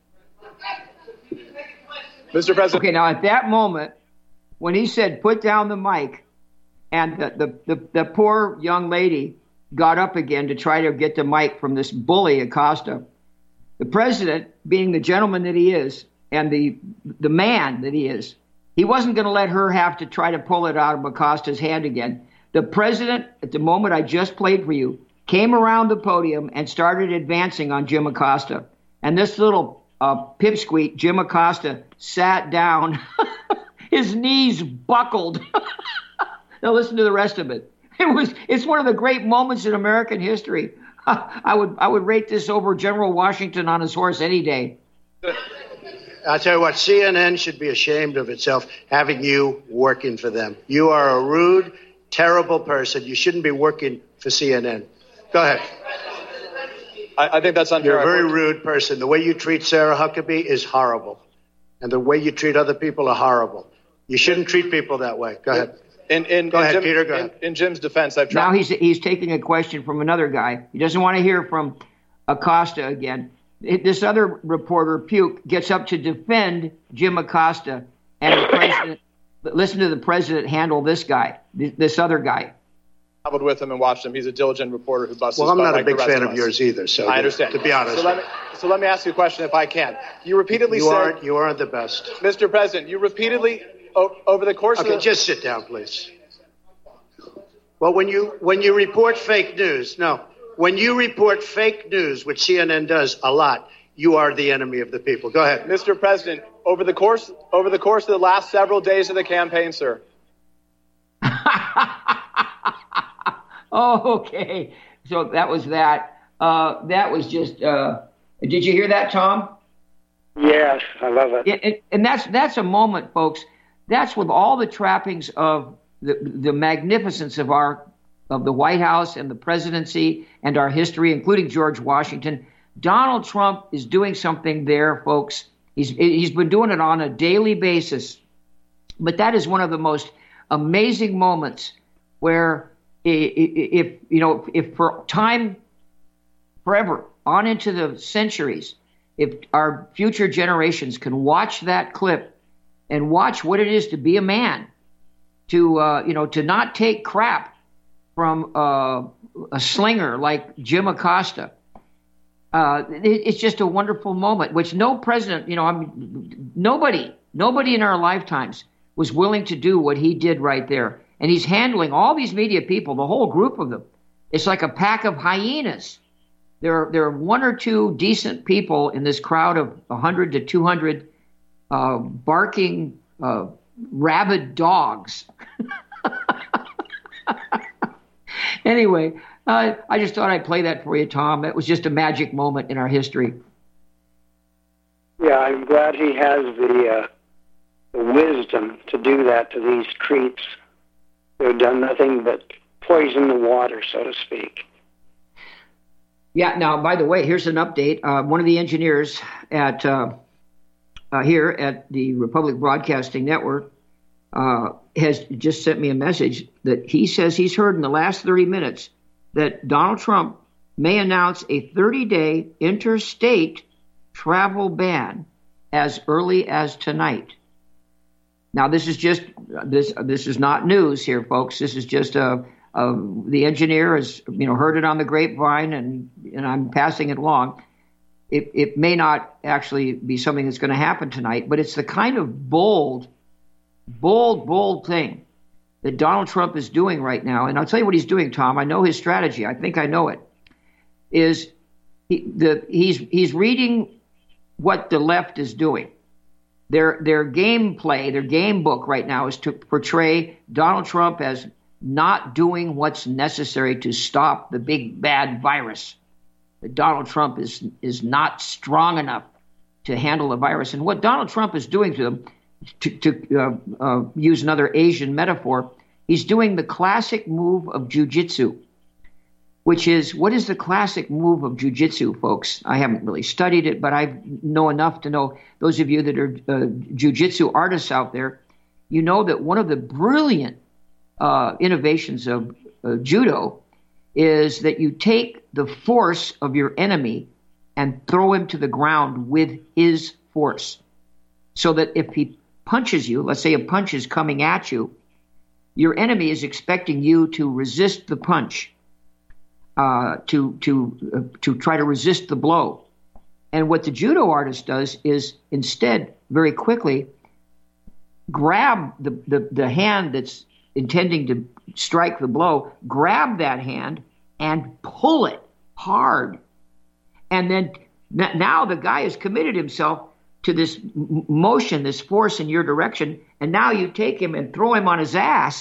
Mr. President. Okay, now at that moment, when he said put down the mic, and the poor young lady got up again to try to get the mic from this bully Acosta, the president, being the gentleman that he is and the man that he is, he wasn't going to let her have to try to pull it out of Acosta's hand again. The president, at the moment I just played for you, came around the podium and started advancing on Jim Acosta. And this little pipsqueak, Jim Acosta, sat down. His knees buckled. Now listen to the rest of it. It's one of the great moments in American history. I would rate this over General Washington on his horse any day. I'll tell you what, CNN should be ashamed of itself having you working for them. You are a rude, terrible person. You shouldn't be working for CNN. Go ahead. I think that's unfair. You're a very rude person. The way you treat Sarah Huckabee is horrible. And the way you treat other people are horrible. You shouldn't treat people that way. Go ahead. Go ahead, Peter. Go ahead. In Jim's defense, I've tried. Now he's taking a question from another guy. He doesn't want to hear from Acosta again. This other reporter, Puke, gets up to defend Jim Acosta, and the president. Listen to the president handle this guy, this other guy. I traveled with him and watched him. He's a diligent reporter who busts. Well, I'm not a big fan of yours either. So I understand. To be honest. So let me ask you a question, if I can. You repeatedly said you aren't the best, Mr. President. You repeatedly over the course of just sit down, please. Well, when you report fake news, when you report fake news, which CNN does a lot, you are the enemy of the people. Go ahead. Mr. President, over the course of the last several days of the campaign, sir. Oh, okay. So that was that. That was just, did you hear that, Tom? Yes, I love it. And that's a moment, folks. That's with all the trappings of the magnificence of the White House and the presidency and our history, including George Washington. Donald Trump is doing something there, folks. He's been doing it on a daily basis. But that is one of the most amazing moments where if for time forever on into the centuries, if our future generations can watch that clip and watch what it is to be a man, to to not take crap from a slinger like Jim Acosta. It's just a wonderful moment, which no president, nobody in our lifetimes was willing to do what he did right there. And he's handling all these media people, the whole group of them. It's like a pack of hyenas. There are one or two decent people in this crowd of 100 to 200 barking rabid dogs. Anyway, I just thought I'd play that for you, Tom. That was just a magic moment in our history. Yeah, I'm glad he has the wisdom to do that to these creeps who have done nothing but poison the water, so to speak. Yeah, now, by the way, here's an update. One of the engineers at here at the Republic Broadcasting Network has just sent me a message that he says he's heard in the last 30 minutes that Donald Trump may announce a 30-day interstate travel ban as early as tonight. Now, this is just this is not news here, folks. This is just the engineer has heard it on the grapevine, and I'm passing it along. It may not actually be something that's going to happen tonight, but it's the kind of bold thing that Donald Trump is doing right now. And I'll tell you what he's doing, Tom. I know his strategy. I think I know it. Is he's reading what the left is doing. Their gameplay, their game book right now is to portray Donald Trump as not doing what's necessary to stop the big bad virus. That Donald Trump is not strong enough to handle the virus. And what Donald Trump is doing to them, to use another Asian metaphor, he's doing the classic move of jujitsu, which is, what is the classic move of jujitsu, folks? I haven't really studied it, but I know enough to know, those of you that are jujitsu artists out there, you know that one of the brilliant innovations of judo is that you take the force of your enemy and throw him to the ground with his force. So that if he punches you, let's say a punch is coming at you, your enemy is expecting you to resist the punch, to try to resist the blow. And what the judo artist does is instead very quickly grab the hand that's intending to strike the blow, grab that hand and pull it hard. And then now the guy has committed himself to this motion, this force in your direction, and now you take him and throw him on his ass.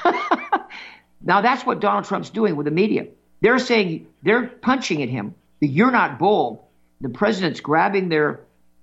Now that's what Donald Trump's doing with the media. They're saying, they're punching at him. You're not bold. The president's grabbing their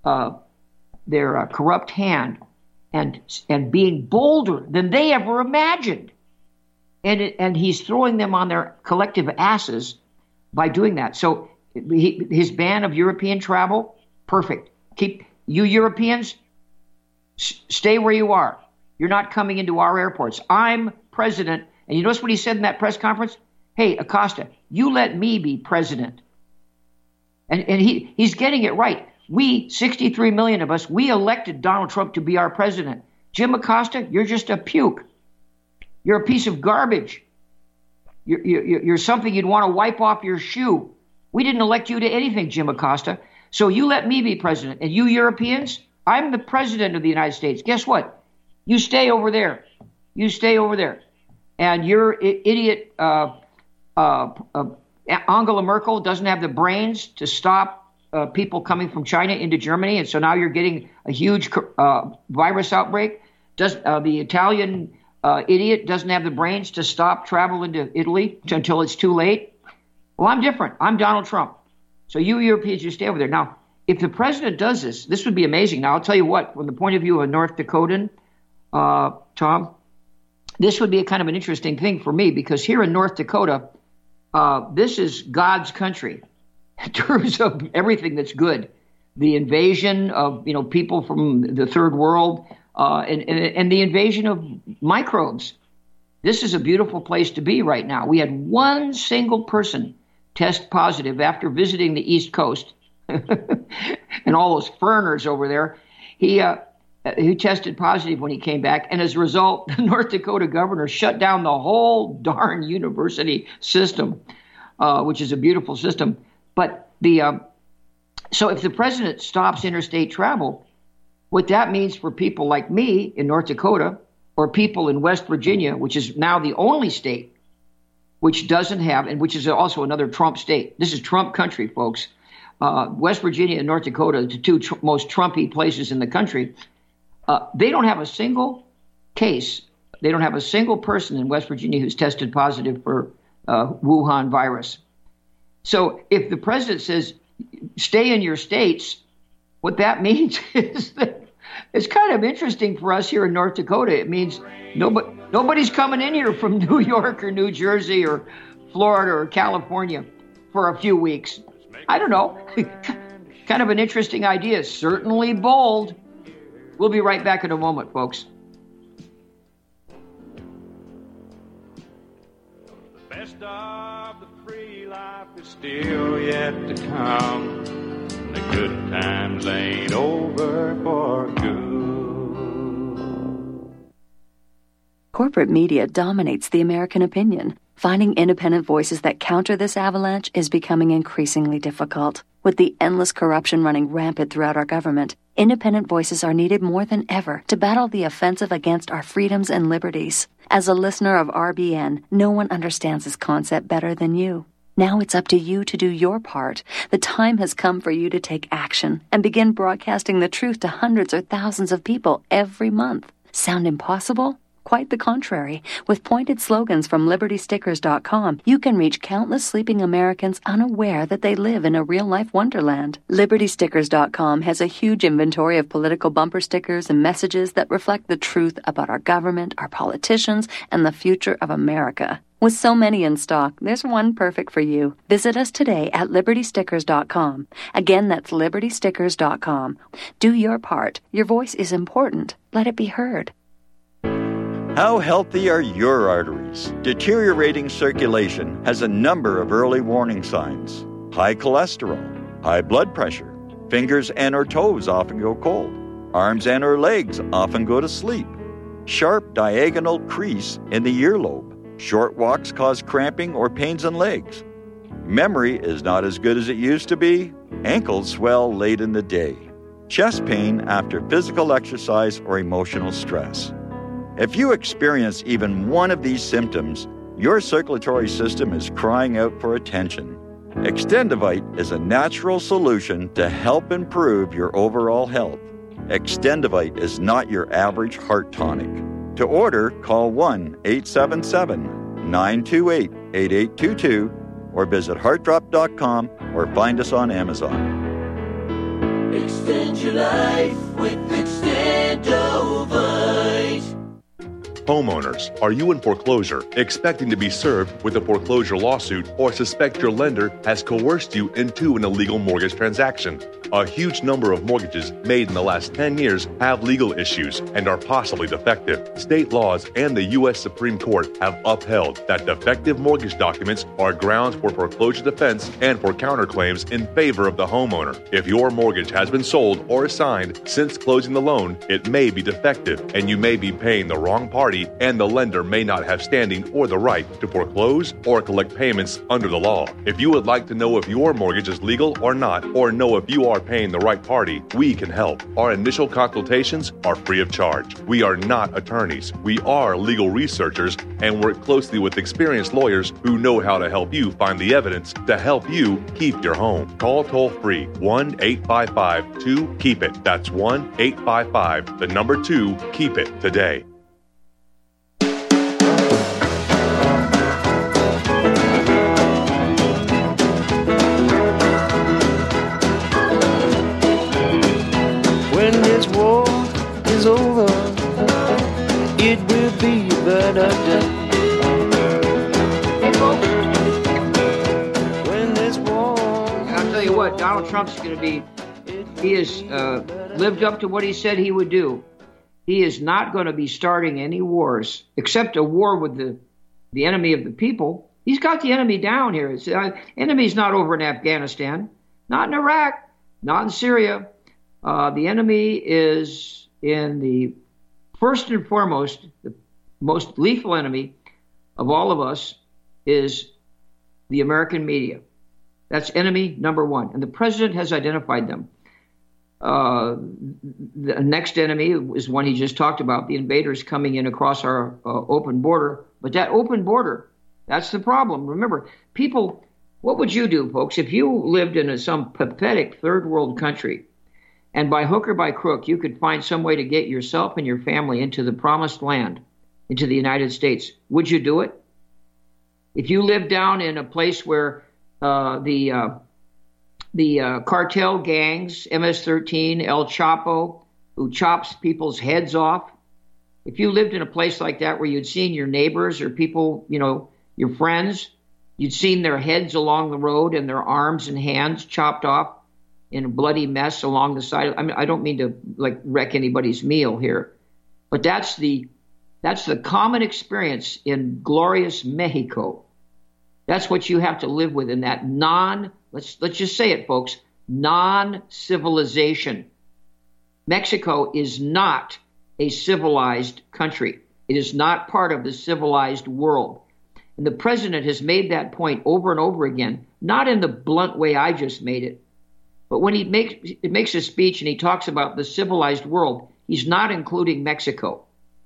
corrupt hand and being bolder than they ever imagined. And he's throwing them on their collective asses by doing that. So his ban of European travel, perfect. Keep you Europeans, stay where you are. You're not coming into our airports. I'm president. And you notice what he said in that press conference? Hey, Acosta, you let me be president. And he's getting it right. We, 63 million of us, we elected Donald Trump to be our president. Jim Acosta, you're just a puke. You're a piece of garbage. You're something you'd want to wipe off your shoe. We didn't elect you to anything, Jim Acosta. So you let me be president. And you Europeans, I'm the president of the United States. Guess what? You stay over there. You stay over there. And your idiot Angela Merkel doesn't have the brains to stop people coming from China into Germany. And so now you're getting a huge virus outbreak. The Italian idiot doesn't have the brains to stop travel into Italy until it's too late. Well, I'm different. I'm Donald Trump. So you Europeans, you stay over there. Now, if the president does this would be amazing. Now, I'll tell you what, from the point of view of a North Dakotan, Tom, this would be a kind of an interesting thing for me, because here in North Dakota, this is God's country in terms of everything that's good. The invasion of people from the third world, and the invasion of microbes. This is a beautiful place to be right now. We had one single person test positive after visiting the East Coast and all those foreigners over there. He He tested positive when he came back, and as a result, the North Dakota governor shut down the whole darn university system, which is a beautiful system. But so if the president stops interstate travel, what that means for people like me in North Dakota or people in West Virginia, which is now the only state which doesn't have, and which is also another Trump state. This is Trump country, folks. West Virginia and North Dakota, the two most Trumpy places in the country. They don't have a single case. They don't have a single person in West Virginia who's tested positive for Wuhan virus. So if the president says, stay in your states, what that means is that it's kind of interesting for us here in North Dakota. It means nobody's coming in here from New York or New Jersey or Florida or California for a few weeks. I don't know. Kind of an interesting idea. Certainly bold. We'll be right back in a moment, folks. The best of the free life is still yet to come. The good times ain't over for good. Corporate media dominates the American opinion. Finding independent voices that counter this avalanche is becoming increasingly difficult. With the endless corruption running rampant throughout our government, independent voices are needed more than ever to battle the offensive against our freedoms and liberties. As a listener of RBN, no one understands this concept better than you. Now it's up to you to do your part. The time has come for you to take action and begin broadcasting the truth to hundreds or thousands of people every month. Sound impossible? Quite the contrary. With pointed slogans from LibertyStickers.com, you can reach countless sleeping Americans unaware that they live in a real-life wonderland. LibertyStickers.com has a huge inventory of political bumper stickers and messages that reflect the truth about our government, our politicians, and the future of America. With so many in stock, there's one perfect for you. Visit us today at LibertyStickers.com. Again, that's LibertyStickers.com. Do your part. Your voice is important. Let it be heard. How healthy are your arteries? Deteriorating circulation has a number of early warning signs. High cholesterol, high blood pressure, fingers and or toes often go cold, arms and or legs often go to sleep, sharp diagonal crease in the earlobe, short walks cause cramping or pains in legs, memory is not as good as it used to be, ankles swell late in the day, chest pain after physical exercise or emotional stress. If you experience even one of these symptoms, your circulatory system is crying out for attention. Extendivite is a natural solution to help improve your overall health. Extendivite is not your average heart tonic. To order, call 1-877-928-8822 or visit heartdrop.com or find us on Amazon. Extend your life with Extendivite. Homeowners, are you in foreclosure, expecting to be served with a foreclosure lawsuit, or suspect your lender has coerced you into an illegal mortgage transaction? A huge number of mortgages made in the last 10 years have legal issues and are possibly defective. State laws and the U.S. Supreme Court have upheld that defective mortgage documents are grounds for foreclosure defense and for counterclaims in favor of the homeowner. If your mortgage has been sold or assigned since closing the loan, it may be defective and you may be paying the wrong party, and the lender may not have standing or the right to foreclose or collect payments under the law. If you would like to know if your mortgage is legal or not, or know if you are paying the right party, we can help. Our initial consultations are free of charge. We are not attorneys. We are legal researchers and work closely with experienced lawyers who know how to help you find the evidence to help you keep your home. Call toll-free 1-855-2-KEEP-IT. That's 1-855-2-KEEP-IT today. When this war is over, it will be a better day. Hey, folks. When this war... I'll tell you what, Donald Trump's going to be... He has lived up to what he said he would do. He is not going to be starting any wars, except a war with the enemy of the people. He's got the enemy down here. Enemy's not over in Afghanistan, not in Iraq, not in Syria. The enemy is in the first and foremost, the most lethal enemy of all of us is the American media. That's enemy number one. And the president has identified them. The next enemy is one he just talked about, the invaders coming in across our open border. But that open border, that's the problem. Remember, people, what would you do, folks, if you lived in some pathetic third world country and by hook or by crook you could find some way to get yourself and your family into the promised land, into the United States? Would you do it? If you lived down in a place where the cartel gangs, MS-13, El Chapo, who chops people's heads off, if you lived in a place like that where you'd seen your neighbors or people, your friends, you'd seen their heads along the road and their arms and hands chopped off in a bloody mess along the side. I mean, I don't mean to wreck anybody's meal here, but that's the common experience in glorious Mexico. That's what you have to live with in that let's just say it, folks, non-civilization. Mexico is not a civilized country. It is not part of the civilized world. And the president has made that point over and over again, not in the blunt way I just made it, but when he makes a speech and he talks about the civilized world, he's not including Mexico.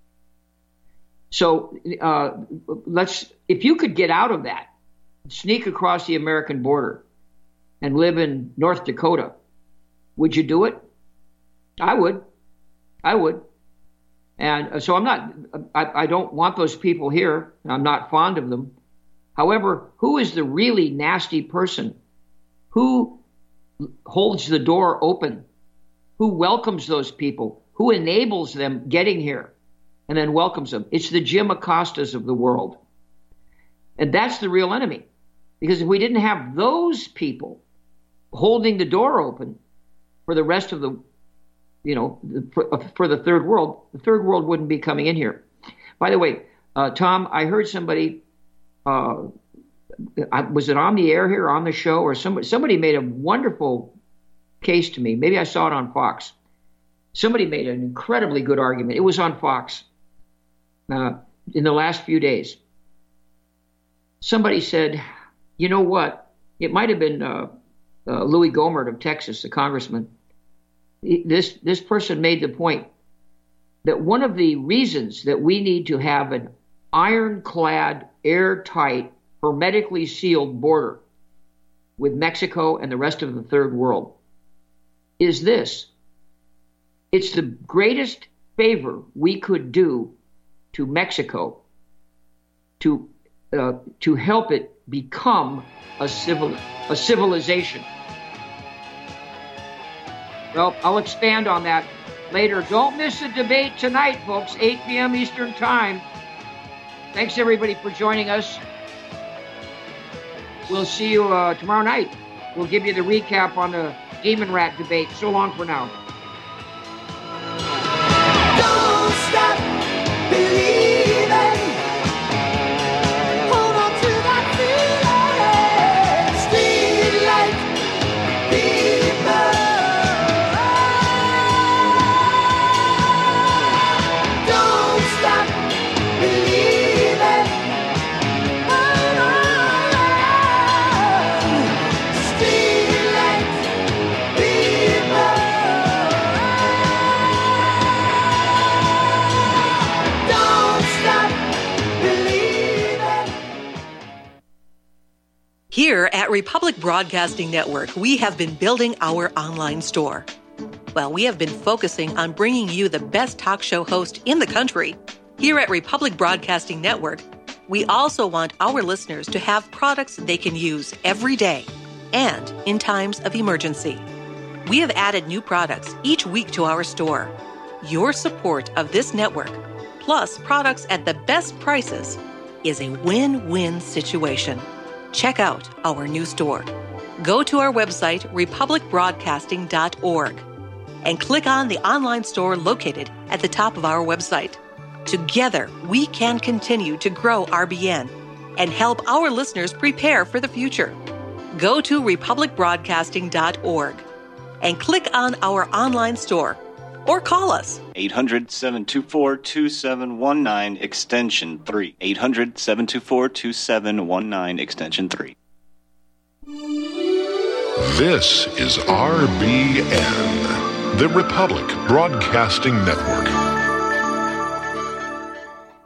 So if you could get out of that, sneak across the American border and live in North Dakota, would you do it? I would. And so I don't want those people here. I'm not fond of them. However, who is the really nasty person? Who holds the door open? Who welcomes those people? Who enables them getting here and then welcomes them? It's the Jim Acostas of the world. And that's the real enemy. Because if we didn't have those people holding the door open for the rest of the, for the third world wouldn't be coming in here. By the way, Tom, I heard somebody, was it on the air here, on the show, or somebody made a wonderful case to me. Maybe I saw it on Fox. Somebody made an incredibly good argument. It was on Fox in the last few days. Somebody said, you know what? It might have been Louis Gohmert of Texas, the congressman. This person made the point that one of the reasons that we need to have an ironclad, airtight, hermetically sealed border with Mexico and the rest of the third world is this. It's the greatest favor we could do to Mexico to help it become a civilization. Well, I'll expand on that later. Don't miss the debate tonight, folks, 8 p.m. Eastern Time. Thanks, everybody, for joining us. We'll see you tomorrow night. We'll give you the recap on the Demon Rat debate. So long for now. Don't stop believing. Hold on to that feeling. Street light people. Don't stop believing. Hold on. Street light people. Here at Republic Broadcasting Network, we have been building our online store. Well, we have been focusing on bringing you the best talk show host in the country. Here at Republic Broadcasting Network, we also want our listeners to have products they can use every day and in times of emergency. We have added new products each week to our store. Your support of this network, plus products at the best prices, is a win-win situation. Check out our new store. Go to our website, republicbroadcasting.org, and click on the online store located at the top of our website. Together, we can continue to grow RBN and help our listeners prepare for the future. Go to republicbroadcasting.org and click on our online store. or call us. 800-724-2719, extension 3. 800-724-2719, extension 3. This is RBN, the Republic Broadcasting Network.